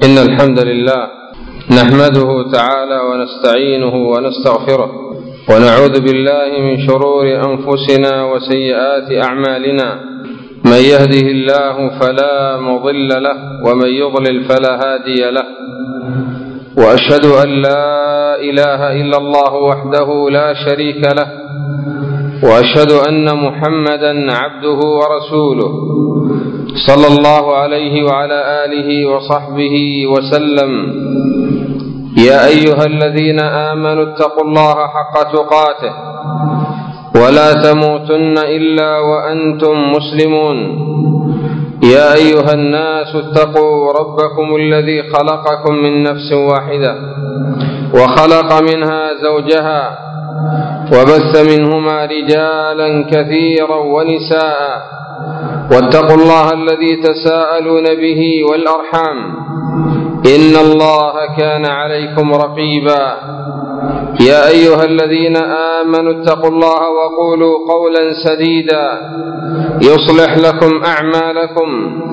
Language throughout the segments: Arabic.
إن الحمد لله نحمده تعالى ونستعينه ونستغفره ونعوذ بالله من شرور أنفسنا وسيئات أعمالنا. من يهده الله فلا مضل له ومن يضلل فلا هادي له. وأشهد أن لا إله إلا الله وحده لا شريك له، وأشهد أن محمدا عبده ورسوله صلى الله عليه وعلى آله وصحبه وسلم. يا أيها الذين آمنوا اتقوا الله حق تقاته ولا تموتن إلا وأنتم مسلمون. يا أيها الناس اتقوا ربكم الذي خلقكم من نفس واحدة وخلق منها زوجها وبث منهما رجالا كثيرا ونساء، واتقوا الله الذي تساءلون به والأرحام إن الله كان عليكم رقيبا. يا أيها الذين آمنوا اتقوا الله وقولوا قولا سديدا يصلح لكم أعمالكم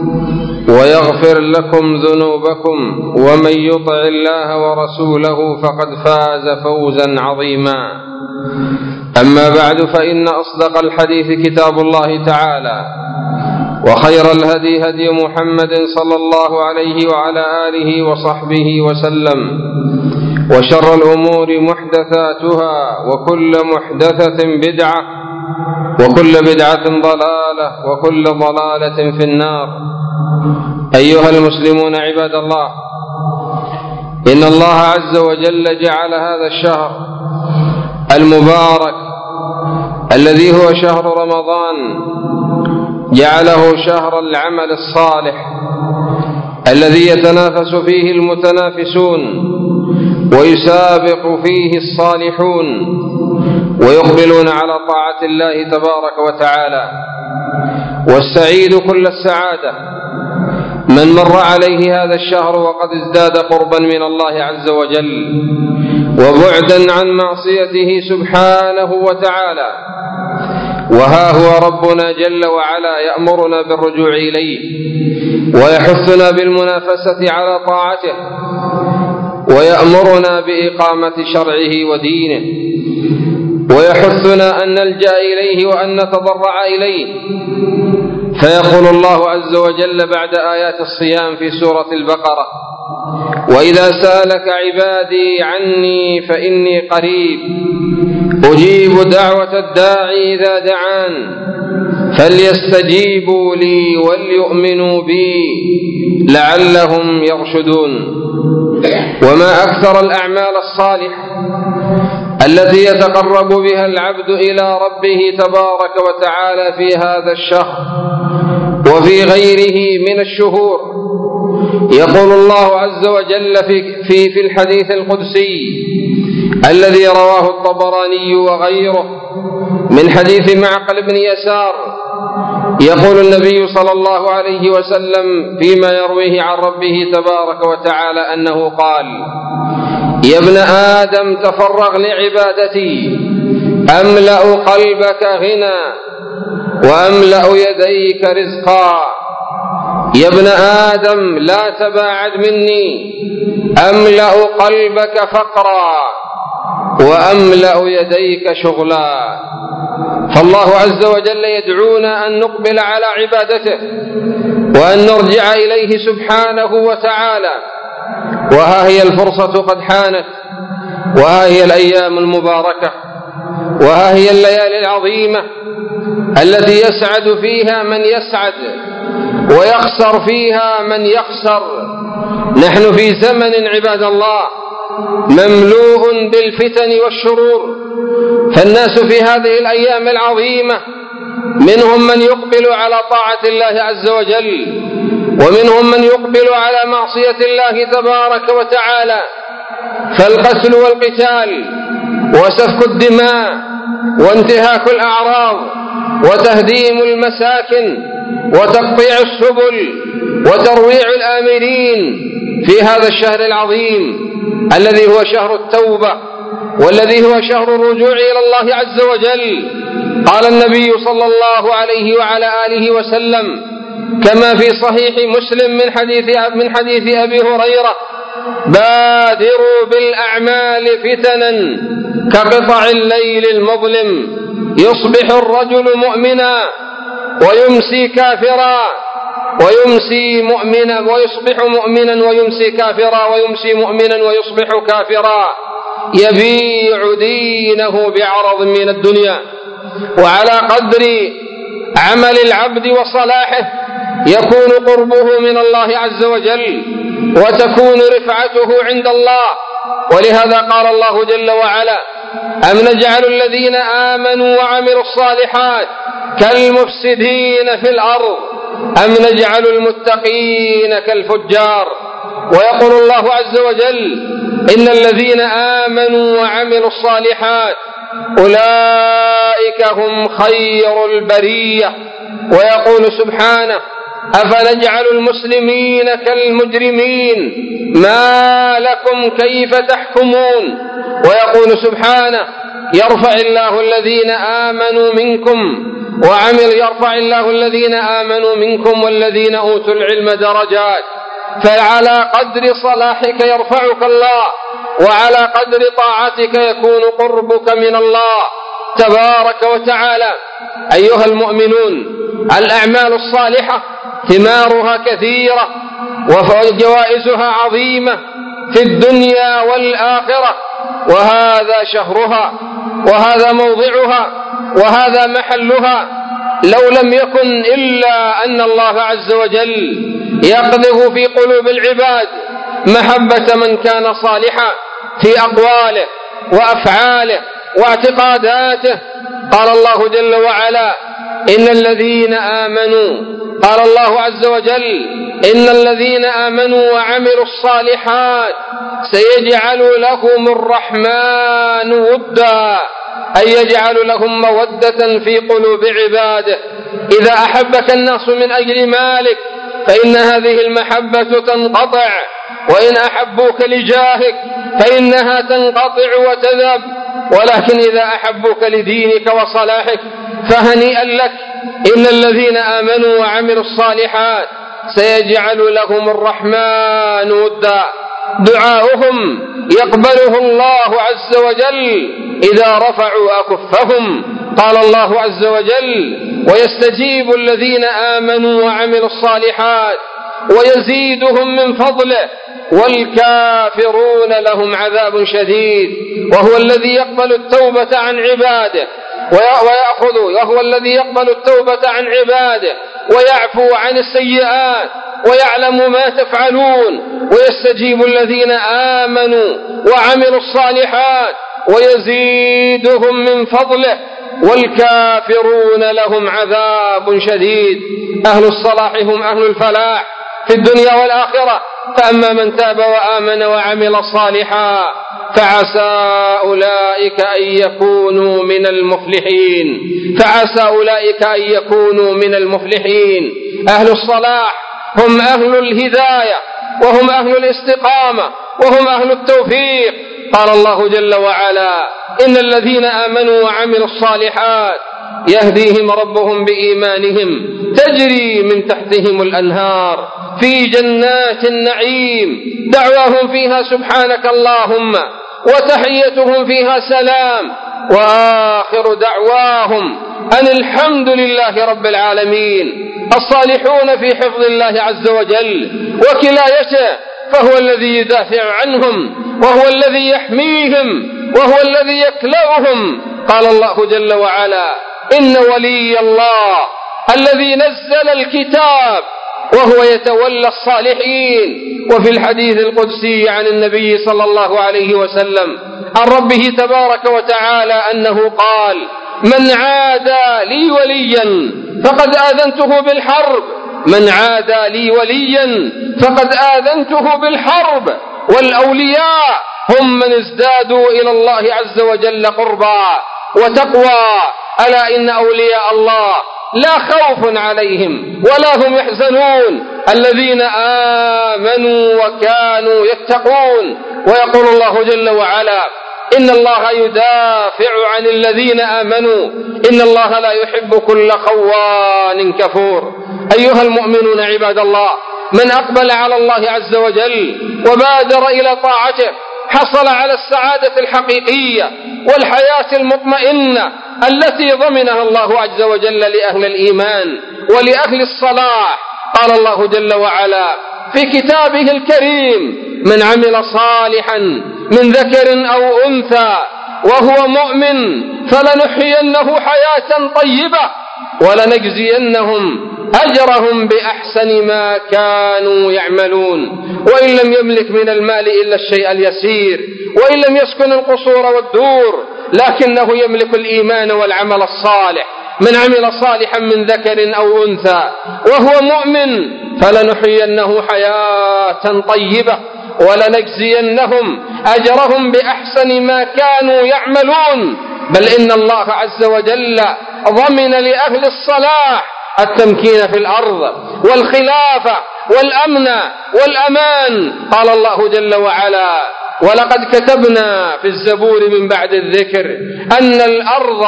ويغفر لكم ذنوبكم، ومن يطع الله ورسوله فقد فاز فوزا عظيما. أما بعد، فإن أصدق الحديث كتاب الله تعالى، وخير الهدي هدي محمد صلى الله عليه وعلى آله وصحبه وسلم، وشر الأمور محدثاتها، وكل محدثة بدعة، وكل بدعة ضلالة، وكل ضلالة في النار. أيها المسلمون عباد الله، إن الله عز وجل جعل هذا الشهر المبارك الذي هو شهر رمضان جعله شهر العمل الصالح الذي يتنافس فيه المتنافسون ويسابق فيه الصالحون ويقبلون على طاعة الله تبارك وتعالى. والسعيد كل السعادة من مر عليه هذا الشهر وقد ازداد قربا من الله عز وجل وبعدا عن معصيته سبحانه وتعالى. وها هو ربنا جل وعلا يأمرنا بالرجوع إليه ويحثنا بالمنافسة على طاعته، ويأمرنا بإقامة شرعه ودينه، ويحثنا أن نلجأ إليه وأن نتضرع إليه. فيقول الله عز وجل بعد آيات الصيام في سورة البقرة: وإذا سألك عبادي عني فإني قريب أجيب دعوة الداعي إذا دعان فليستجيبوا لي وليؤمنوا بي لعلهم يرشدون. وما أكثر الأعمال الصالحة التي يتقرب بها العبد إلى ربه تبارك وتعالى في هذا الشهر وفي غيره من الشهور. يقول الله عز وجل في الحديث القدسي الذي رواه الطبراني وغيره من حديث معقل بن يسار، يقول النبي صلى الله عليه وسلم فيما يرويه عن ربه تبارك وتعالى أنه قال: يا ابن آدم تفرغ لعبادتي أملأ قلبك غنى وأملأ يديك رزقا. يا ابن آدم لا تباعد مني أملأ قلبك فقرا وأملأ يديك شغلا. فالله عز وجل يدعونا أن نقبل على عبادته وأن نرجع إليه سبحانه وتعالى. وها هي الفرصة قد حانت، وها هي الأيام المباركة، وها هي الليالي العظيمة التي يسعد فيها من يسعد ويخسر فيها من يخسر. نحن في زمن عباد الله مملوء بالفتن والشرور، فالناس في هذه الأيام العظيمة منهم من يقبل على طاعة الله عز وجل، ومنهم من يقبل على معصية الله تبارك وتعالى. فالقتل والقتال وسفك الدماء وانتهاك الأعراض وتهديم المساكن وتقطيع السبل وترويع الآمرين في هذا الشهر العظيم الذي هو شهر التوبة والذي هو شهر الرجوع إلى الله عز وجل. قال النبي صلى الله عليه وعلى آله وسلم: كما في صحيح مسلم من حديث أبي هريرة: بادروا بالأعمال فتنا كقطع الليل المظلم، يصبح الرجل مؤمنا ويمسي كافرا، ويمسي مؤمنا ويصبح مؤمنا ويمسي كافرا، ويمسي مؤمنا ويصبح كافرا، يبيع دينه بعرض من الدنيا. وعلى قدر عمل العبد وصلاحه يكون قربه من الله عز وجل وتكون رفعته عند الله. ولهذا قال الله جل وعلا: أم نجعل الذين آمنوا وعملوا الصالحات كالمفسدين في الأرض أم نجعل المتقين كالفجار. ويقول الله عز وجل: إن الذين آمنوا وعملوا الصالحات أولئك هم خير البرية. ويقول سبحانه: أفنجعل المسلمين كالمجرمين ما لكم كيف تحكمون. ويقول سبحانه: يرفع الله الذين آمنوا منكم والذين أوتوا العلم درجات. فعلى قدر صلاحك يرفعك الله، وعلى قدر طاعتك يكون قربك من الله تبارك وتعالى. أيها المؤمنون، الأعمال الصالحة ثمارها كثيرة وجوائزها عظيمة في الدنيا والآخرة، وهذا شهرها وهذا موضعها وهذا محلها. لو لم يكن إلا أن الله عز وجل يقذف في قلوب العباد محبة من كان صالحا في أقواله وأفعاله واعتقاداته. قال الله جل وعلا: إن الذين آمنوا، قال الله عز وجل: إن الذين آمنوا وعملوا الصالحات سيجعل لهم الرحمن ودا، أي يجعل لهم مودة في قلوب عباده. إذا أحبك الناس من أجل مالك فإن هذه المحبة تنقطع، وإن أحبوك لجاهك فإنها تنقطع وتذهب. ولكن إذا أحبوك لدينك وصلاحك فهنيئا لك. إن الذين آمنوا وعملوا الصالحات سيجعل لهم الرحمن ودا. دعاؤهم يقبله الله عز وجل إذا رفعوا أكفهم. قال الله عز وجل: ويستجيب الذين آمنوا وعملوا الصالحات ويزيدهم من فضله والكافرون لهم عذاب شديد. وهو الذي يقبل التوبة عن عباده وهو الذي يقبل التوبة عن عباده ويعفو عن السيئات ويعلم ما تفعلون. ويستجيب الذين آمنوا وعملوا الصالحات ويزيدهم من فضله والكافرون لهم عذاب شديد. أهل الصلاح هم أهل الفلاح في الدنيا والآخرة. فأما من تاب وآمن وعمل صالحا فعسى أولئك أن يكونوا من المفلحين. أهل الصلاح هم أهل الهداية وهم أهل الاستقامة وهم أهل التوفيق. قال الله جل وعلا: إن الذين آمنوا وعملوا الصالحات يهديهم ربهم بإيمانهم تجري من تحتهم الأنهار في جنات النعيم دعواهم فيها سبحانك اللهم وتحيتهم فيها سلام وآخر دعواهم أن الحمد لله رب العالمين. الصالحون في حفظ الله عز وجل وكلايته، فهو الذي يدافع عنهم وهو الذي يحميهم وهو الذي يكلأهم. قال الله جل وعلا: إن ولي الله الذي نزل الكتاب وهو يتولى الصالحين. وفي الحديث القدسي عن النبي صلى الله عليه وسلم عن ربه تبارك وتعالى أنه قال: من عادى لي وليا فقد آذنته بالحرب. من عادى لي وليا فقد آذنته بالحرب. والأولياء هم من ازدادوا إلى الله عز وجل قربا وتقوى. ألا إن أولياء الله لا خوف عليهم ولا هم يحزنون الذين آمنوا وكانوا يتقون. ويقول الله جل وعلا: إن الله يدافع عن الذين آمنوا إن الله لا يحب كل خوان كفور. أيها المؤمنون عباد الله، من أقبل على الله عز وجل وبادر إلى طاعته حصل على السعادة الحقيقية والحياة المطمئنة التي ضمنها الله عز وجل لأهل الإيمان ولأهل الصلاح. قال الله جل وعلا في كتابه الكريم: من عمل صالحا من ذكر أو أنثى وهو مؤمن فلنحيينه حياة طيبة ولنجزينهم أجرهم بأحسن ما كانوا يعملون. وإن لم يملك من المال إلا الشيء اليسير، وإن لم يسكن القصور والدور، لكنه يملك الإيمان والعمل الصالح. من عمل صالحا من ذكر أو أنثى وهو مؤمن فلنحيينه حياة طيبة ولنجزينهم أجرهم بأحسن ما كانوا يعملون. بل إن الله عز وجل ضمن لأهل الصلاح التمكين في الأرض والخلافة والأمن والأمان. قال الله جل وعلا: ولقد كتبنا في الزبور من بعد الذكر أن الأرض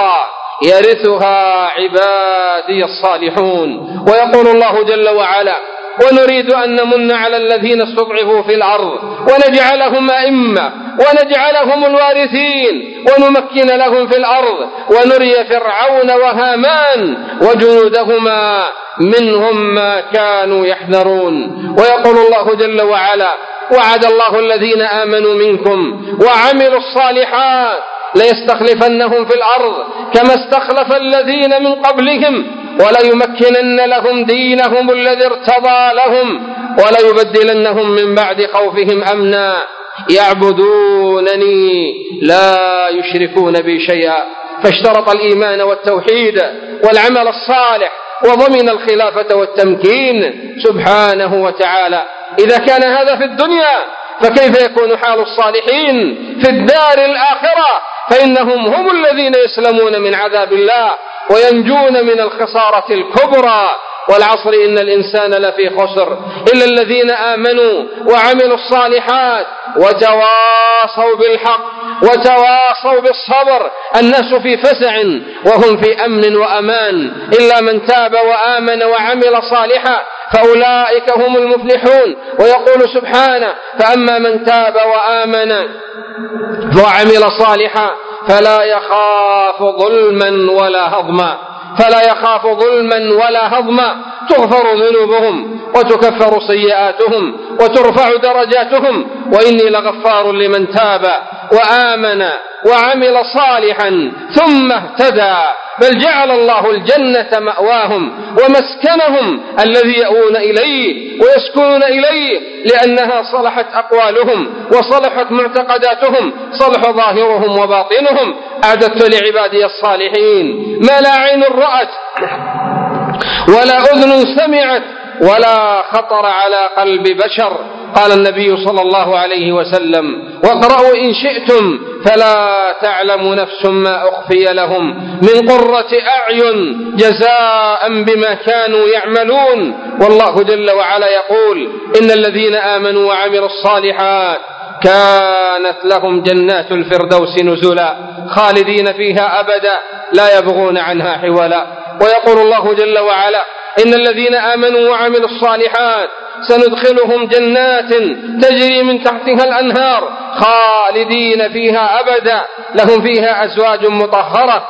يرثها عبادي الصالحون. ويقول الله جل وعلا: ونريد أن نمن على الذين استضعفوا في الأرض ونجعلهم أئمة ونجعلهم الوارثين ونمكن لهم في الأرض ونري فرعون وهامان وجنودهما منهم ما كانوا يحذرون. ويقول الله جل وعلا: وعد الله الذين آمنوا منكم وعملوا الصالحات ليستخلفنهم في الأرض كما استخلف الذين من قبلهم وليمكنن لهم دينهم الذي ارتضى لهم وليبدلنهم من بعد خوفهم أمنا يعبدونني لا يشركون بي شيئا. فاشترط الإيمان والتوحيد والعمل الصالح وضمن الخلافة والتمكين سبحانه وتعالى. إذا كان هذا في الدنيا فكيف يكون حال الصالحين في الدار الآخرة؟ فإنهم هم الذين يسلمون من عذاب الله وينجون من الخسارة الكبرى. والعصر إن الإنسان لفي خسر إلا الذين آمنوا وعملوا الصالحات وتواصوا بالحق وتواصوا بالصبر. الناس في فزع وهم في أمن وأمان إلا من تاب وآمن وعمل صالحا فأولئك هم المفلحون. ويقول سبحانه: فأما من تاب وآمن وعمل صالحا فلا يخاف ظلما ولا هضما. فلا يخاف ظلما ولا هضما. تغفر ذنوبهم وتكفر سيئاتهم وترفع درجاتهم وإني لغفار لمن تاب وآمن وعمل صالحا ثم اهتدى. بل جعل الله الجنة مأواهم ومسكنهم الذي يأوون إليه ويسكنون إليه لأنها صلحت أقوالهم وصلحت معتقداتهم، صلح ظاهرهم وباطنهم. أعددت لعبادي الصالحين ما لا عين رأت ولا أذن سمعت ولا خطر على قلب بشر. قال النبي صلى الله عليه وسلم: واقرأوا إن شئتم فلا تعلم نفس ما أخفي لهم من قرة أعين جزاء بما كانوا يعملون. والله جل وعلا يقول: إن الذين آمنوا وعملوا الصالحات كانت لهم جنات الفردوس نزلا خالدين فيها أبدا لا يبغون عنها حولا. ويقول الله جل وعلا: إن الذين آمنوا وعملوا الصالحات سندخلهم جنات تجري من تحتها الأنهار خالدين فيها أبدا لهم فيها أزواج مطهرة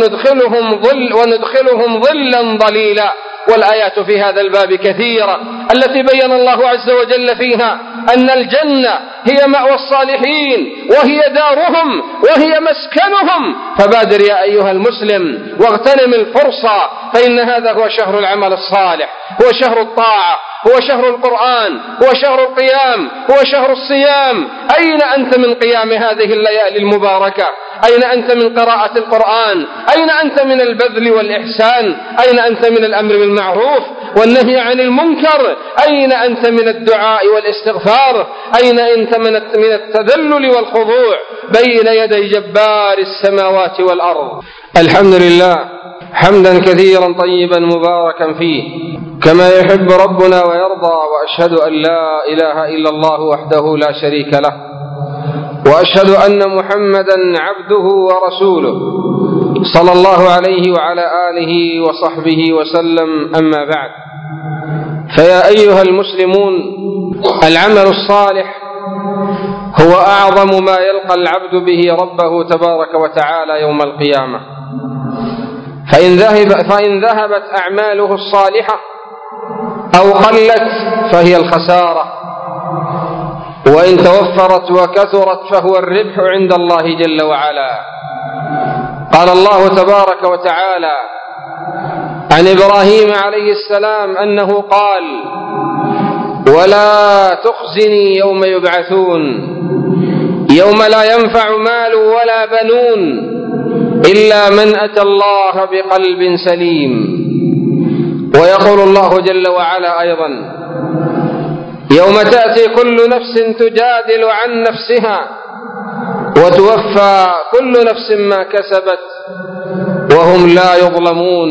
وندخلهم ظلا ظليلا. والآيات في هذا الباب كثيرة التي بين الله عز وجل فيها أن الجنة هي مأوى الصالحين وهي دارهم وهي مسكنهم. فبادر يا أيها المسلم واغتنم الفرصة، فإن هذا هو شهر العمل الصالح، هو شهر الطاعة، هو شهر القرآن، هو شهر القيام، هو شهر الصيام. أين أنت من قيام هذه الليالي المباركة؟ أين أنت من قراءة القرآن؟ أين أنت من البذل والإحسان؟ أين أنت من الأمر بالمعروف والنهي عن المنكر؟ أين أنت من الدعاء والاستغفار؟ أين أنت من التذلل والخضوع بين يدي جبار السماوات والأرض؟ الحمد لله حمدا كثيرا طيبا مباركا فيه كما يحب ربنا ويرضى. وأشهد أن لا إله إلا الله وحده لا شريك له، وأشهد أن محمدا عبده ورسوله صلى الله عليه وعلى آله وصحبه وسلم. أما بعد، فيا أيها المسلمون، العمل الصالح هو أعظم ما يلقى العبد به ربه تبارك وتعالى يوم القيامة. فإن ذهبت أعماله الصالحة أو قلت فهي الخسارة، وإن توفرت وكثرت فهو الربح عند الله جل وعلا. قال الله تبارك وتعالى عن إبراهيم عليه السلام أنه قال: ولا تخزني يوم يبعثون يوم لا ينفع مال ولا بنون إلا من أتى الله بقلب سليم. ويقول الله جل وعلا أيضا: يوم تأتي كل نفس تجادل عن نفسها وتوفى كل نفس ما كسبت وهم لا يظلمون.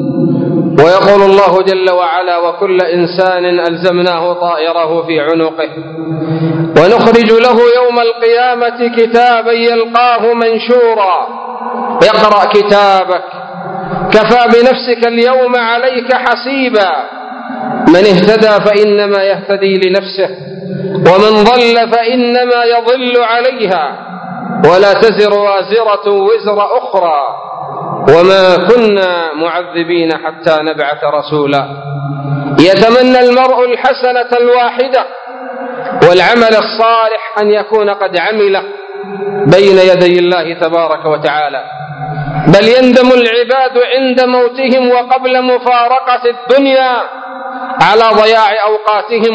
ويقول الله جل وعلا: وكل إنسان ألزمناه طائره في عنقه ونخرج له يوم القيامة كتابا يلقاه منشورا اقرأ كتابك كفى بنفسك اليوم عليك حسيبا من اهتدى فإنما يهتدي لنفسه ومن ضل فإنما يضل عليها ولا تزر وازرة وزر أخرى وما كنا معذبين حتى نبعث رسولا. يتمنى المرء الحسنة الواحدة والعمل الصالح أن يكون قد عمله بين يدي الله تبارك وتعالى، بل يندم العباد عند موتهم وقبل مفارقة الدنيا على ضياع أوقاتهم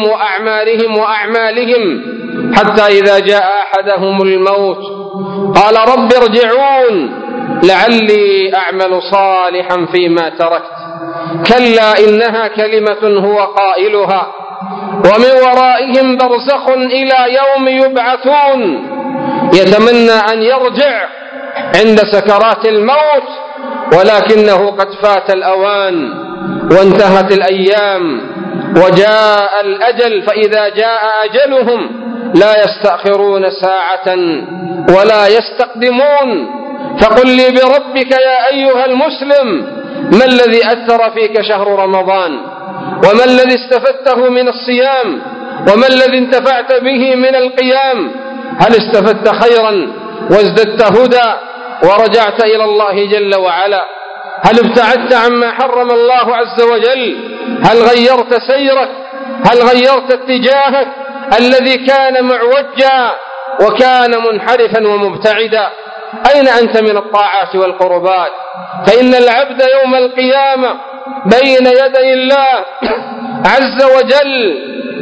وأعمالهم حتى إذا جاء أحدهم الموت قال: رب ارجعون لعلي أعمل صالحا فيما تركت كلا إنها كلمة هو قائلها ومن ورائهم برزخ إلى يوم يبعثون. يتمنى أن يرجع عند سكرات الموت ولكنه قد فات الأوان وانتهت الأيام وجاء الأجل، فإذا جاء أجلهم لا يستأخرون ساعة ولا يستقدمون. فقل لي بربك يا أيها المسلم: ما الذي أثر فيك شهر رمضان؟ وما الذي استفدته من الصيام؟ وما الذي انتفعت به من القيام؟ هل استفدت خيرا وازددت هدى ورجعت إلى الله جل وعلا؟ هل ابتعدت عما حرم الله عز وجل؟ هل غيرت سيرك؟ هل غيرت اتجاهك الذي كان معوجا وكان منحرفا ومبتعدا؟ أين أنت من الطاعات والقربات؟ فإن العبد يوم القيامة بين يدي الله عز وجل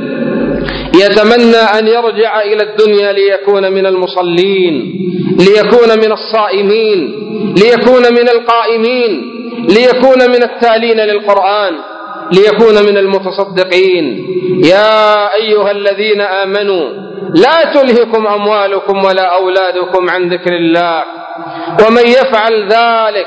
يتمنى أن يرجع إلى الدنيا ليكون من المصلين، ليكون من الصائمين، ليكون من القائمين، ليكون من التالين للقرآن، ليكون من المتصدقين. يا أيها الذين آمنوا لا تلهكم أموالكم ولا أولادكم عن ذكر الله ومن يفعل ذلك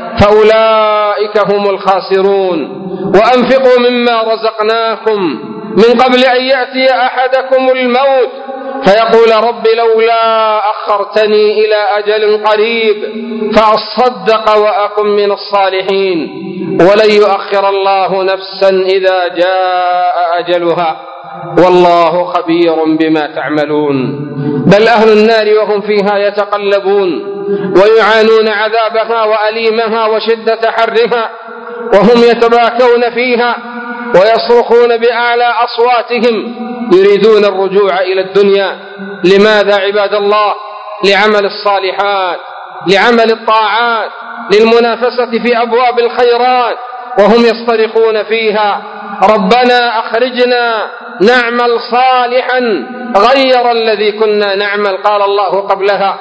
فأولئك هم الخاسرون. وأنفقوا مما رزقناكم من قبل أن يأتي أحدكم الموت فيقول: رب لولا أخرتني إلى أجل قريب فأصدق وأكن من الصالحين ولن يؤخر الله نفسا إذا جاء أجلها والله خبير بما تعملون. بل أهل النار وهم فيها يتقلبون ويعانون عذابها وأليمها وشدة حرها وهم يتباكون فيها ويصرخون بأعلى أصواتهم يريدون الرجوع إلى الدنيا. لماذا عباد الله؟ لعمل الصالحات، لعمل الطاعات، للمنافسة في أبواب الخيرات، وهم يصطرخون فيها: ربنا أخرجنا نعمل صالحا غير الذي كنا نعمل. قال الله قبلها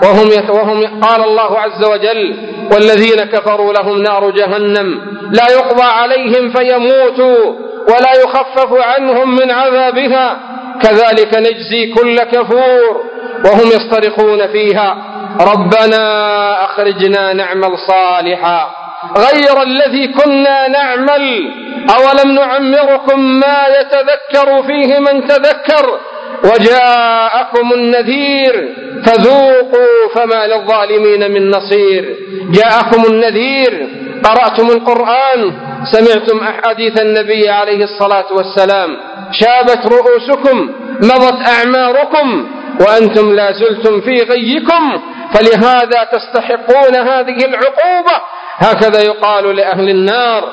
قال الله عز وجل: والذين كفروا لهم نار جهنم لا يقضى عليهم فيموتوا ولا يخفف عنهم من عذابها كذلك نجزي كل كفور. وهم يصطرخون فيها: ربنا أخرجنا نعمل صالحا غير الذي كنا نعمل أولم نعمركم ما يتذكر فيه من تذكر وجاءكم النذير فذوقوا فما للظالمين من نصير. جاءكم النذير قرأتم القرآن، سمعتم أحاديث النبي عليه الصلاة والسلام، شابت رؤوسكم، مضت أعماركم، وأنتم لا زلتم في غيكم، فلهذا تستحقون هذه العقوبة. هكذا يقال لأهل النار.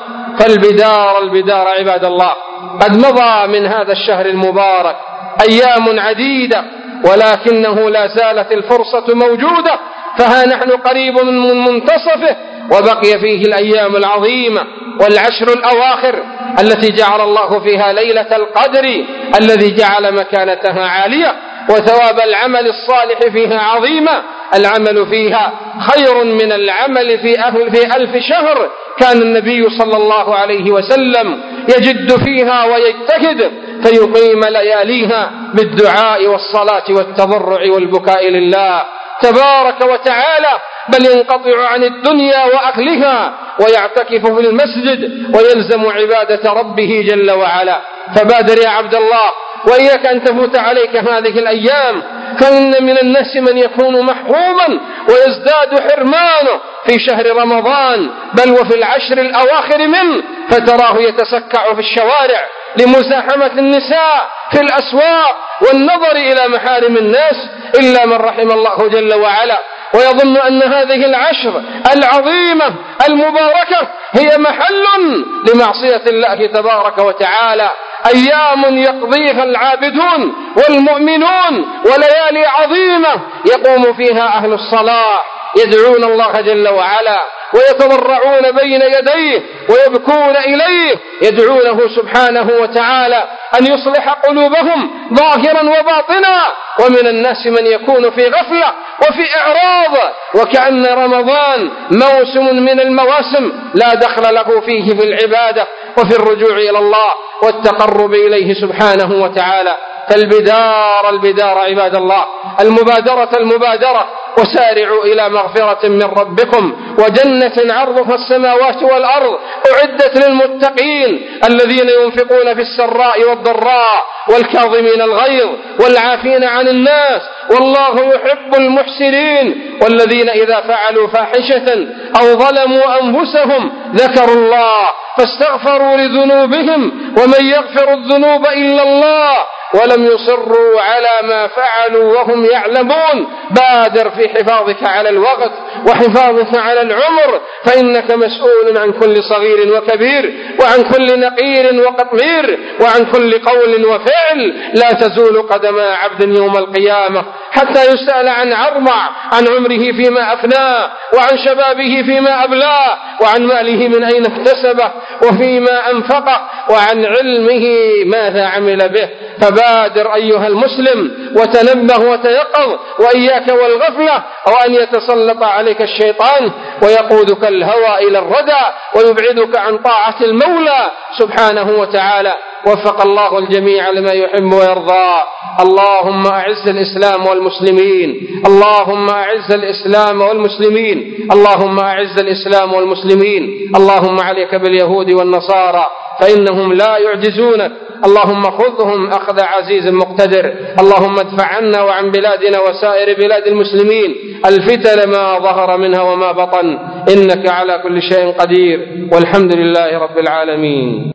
فالبدار عباد الله، قد مضى من هذا الشهر المبارك أيام عديدة، ولكنه لا زالت الفرصة موجودة، فها نحن قريب من منتصفه، وبقي فيه الأيام العظيمة والعشر الأواخر التي جعل الله فيها ليلة القدر الذي جعل مكانتها عالية، وثواب العمل الصالح فيها عظيمة. العمل فيها خير من العمل في 1000 شهر. كان النبي صلى الله عليه وسلم يجد فيها ويجتهد فيقيم لياليها بالدعاء والصلاة والتضرع والبكاء لله تبارك وتعالى، بل ينقطع عن الدنيا وأهلها ويعتكف في المسجد ويلزم عبادة ربه جل وعلا. فبادر يا عبد الله، وإياك أن تفوت عليك هذه الأيام، فإن من الناس من يكون محروما ويزداد حرمانه في شهر رمضان، بل وفي العشر الأواخر منه، فتراه يتسكع في الشوارع لمزاحمة النساء في الأسواق والنظر إلى محارم الناس إلا من رحم الله جل وعلا، ويظن أن هذه العشر العظيمة المباركة هي محل لمعصية الله تبارك وتعالى. أيام يقضيها العابدون والمؤمنون، وليالي عظيمة يقوم فيها أهل الصلاة يدعون الله جل وعلا ويتضرعون بين يديه ويبكون إليه، يدعونه سبحانه وتعالى أن يصلح قلوبهم ظاهرا وباطنا. ومن الناس من يكون في غفلة وفي إعراض، وكأن رمضان موسم من المواسم لا دخل له فيه في العبادة وفي الرجوع إلى الله والتقرب إليه سبحانه وتعالى. فالبدار عباد الله، المبادرة، وسارعوا إلى مغفرة من ربكم وجنة عرضها السماوات والأرض أعدت للمتقين الذين ينفقون في السراء والضراء والكاظمين الغيظ والعافين عن الناس والله يحب المحسنين، والذين إذا فعلوا فاحشة أو ظلموا أنفسهم ذكروا الله فاستغفروا لذنوبهم ومن يغفر الذنوب إلا الله ولم يصروا على ما فعلوا وهم يعلمون. بادر في حفاظك على الوقت وحفاظك على العمر، فإنك مسؤول عن كل صغير وكبير، وعن كل نقير وقطمير، وعن كل قول وفعل. لا تزول قدم عبد يوم القيامة حتى يسأل عن أربع: عن عمره فيما أفناه، وعن شبابه فيما أبلاه، وعن ماله من أين اكتسبه وفيما أنفقه، وعن علمه ماذا عمل به. فبادر أيها المسلم وتنبه وتيقظ، وإياك والغفلة، أو أن يتسلط عليك الشيطان ويقودك الهوى إلى الردى ويبعدك عن طاعة المولى سبحانه وتعالى. وفق الله الجميع لما يحب ويرضى. اللهم أعز الإسلام والمسلمين، اللهم أعز الإسلام والمسلمين، اللهم أعز الإسلام والمسلمين. اللهم عليك باليهود والنصارى فإنهم لا يعجزونك، اللهم خذهم أخذ عزيز مقتدر. اللهم ادفع عنا وعن بلادنا وسائر بلاد المسلمين الفتن ما ظهر منها وما بطن، إنك على كل شيء قدير، والحمد لله رب العالمين.